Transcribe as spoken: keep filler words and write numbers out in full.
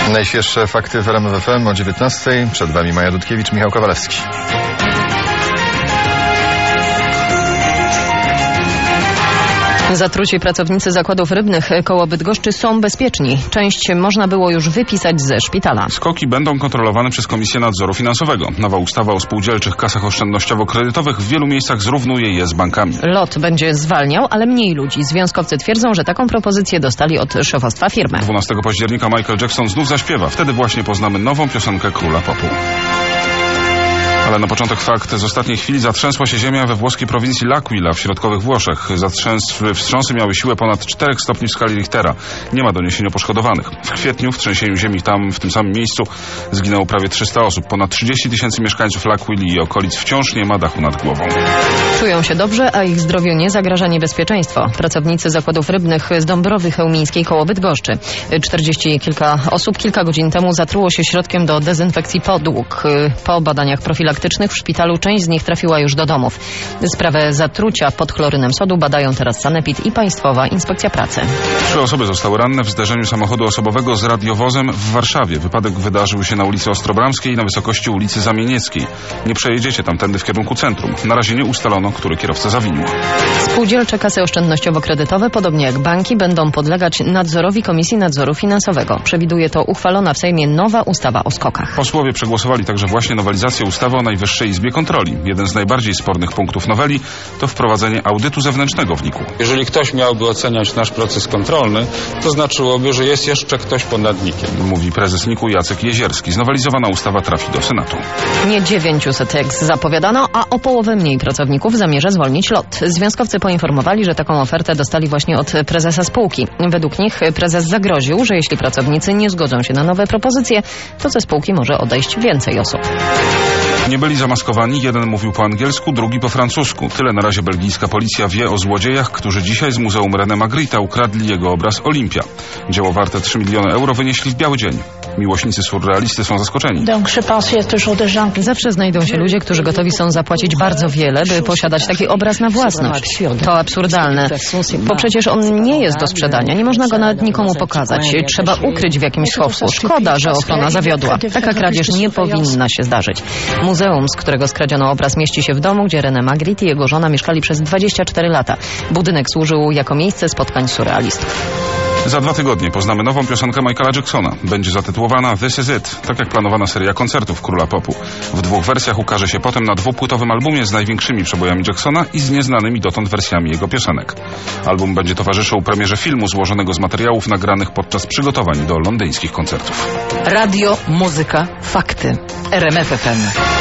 Najświeższe fakty w R M F F M o dziewiętnastej. Przed Wami Maja Dudkiewicz, Michał Kowalewski. Zatruci pracownicy zakładów rybnych koło Bydgoszczy są bezpieczni. Część można było już wypisać ze szpitala. Skoki będą kontrolowane przez Komisję Nadzoru Finansowego. Nowa ustawa o spółdzielczych kasach oszczędnościowo-kredytowych w wielu miejscach zrównuje je z bankami. LOT będzie zwalniał, ale mniej ludzi. Związkowcy twierdzą, że taką propozycję dostali od szefostwa firmy. dwunastego października Michael Jackson znów zaśpiewa. Wtedy właśnie poznamy nową piosenkę króla popu. Ale na początek fakt z ostatniej chwili. Zatrzęsła się ziemia we włoskiej prowincji L'Aquila w środkowych Włoszech. Zatrzęs, wstrząsy miały siłę ponad czterech stopni w skali Richtera. Nie ma doniesień o poszkodowanych. W kwietniu w trzęsieniu ziemi tam, w tym samym miejscu, zginęło prawie trzysta osób. Ponad trzydzieści tysięcy mieszkańców L'Aquili i okolic wciąż nie ma dachu nad głową. Czują się dobrze, a ich zdrowiu nie zagraża niebezpieczeństwo. Pracownicy zakładów rybnych z Dąbrowy Chełmińskiej koło Bydgoszczy. czterdzieści kilka osób kilka godzin temu zatruło się środkiem do dezynfekcji podłóg. Po badaniach profilaktycznych w szpitalu część z nich trafiła już do domów. Sprawę zatrucia pod chlorynem sodu badają teraz Sanepid i Państwowa Inspekcja Pracy. Trzy osoby zostały ranne w zderzeniu samochodu osobowego z radiowozem w Warszawie. Wypadek wydarzył się na ulicy Ostrobramskiej na wysokości ulicy Zamienieckiej. Nie przejedziecie tamtędy w kierunku centrum. Na razie nie ustalono, który kierowca zawinił. Spółdzielcze kasy oszczędnościowo-kredytowe, podobnie jak banki, będą podlegać nadzorowi Komisji Nadzoru Finansowego. Przewiduje to uchwalona w Sejmie nowa ustawa o skokach. Posłowie przegłosowali także właśnie nowelizację ustawy o Najwyższej Izbie Kontroli. Jeden z najbardziej spornych punktów noweli to wprowadzenie audytu zewnętrznego w N I K-u. Jeżeli ktoś miałby oceniać nasz proces kontrolny, to znaczyłoby, że jest jeszcze ktoś ponad N I K-iem. Mówi prezes N I K-u Jacek Jezierski. Znowelizowana ustawa trafi do Senatu. Nie dziewięćset jak zapowiadano, a o połowę mniej pracowników zamierza zwolnić LOT. Związkowcy poinformowali, że taką ofertę dostali właśnie od prezesa spółki. Według nich prezes zagroził, że jeśli pracownicy nie zgodzą się na nowe propozycje, to ze spółki może odejść więcej osób. Nie byli zamaskowani, jeden mówił po angielsku, drugi po francusku. Tyle na razie belgijska policja wie o złodziejach, którzy dzisiaj z Muzeum René Magritta ukradli jego obraz Olimpia. Dzieło warte trzy miliony euro wynieśli w biały dzień. Miłośnicy surrealisty są zaskoczeni. Zawsze znajdą się ludzie, którzy gotowi są zapłacić bardzo wiele, by posiadać taki obraz na własność. To absurdalne, bo przecież on nie jest do sprzedania, nie można go nawet nikomu pokazać. Trzeba ukryć w jakimś schowku. Szkoda, że ochrona zawiodła. Taka kradzież nie powinna się zdarzyć. Muzeum, z którego skradziono obraz, mieści się w domu, gdzie René Magritte i jego żona mieszkali przez dwadzieścia cztery lata. Budynek służył jako miejsce spotkań surrealistów. Za dwa tygodnie poznamy nową piosenkę Michaela Jacksona. Będzie zatytułowana This Is It, tak jak planowana seria koncertów Króla Popu. W dwóch wersjach ukaże się potem na dwupłytowym albumie z największymi przebojami Jacksona i z nieznanymi dotąd wersjami jego piosenek. Album będzie towarzyszył premierze filmu złożonego z materiałów nagranych podczas przygotowań do londyńskich koncertów. Radio, muzyka, fakty. R M F F M.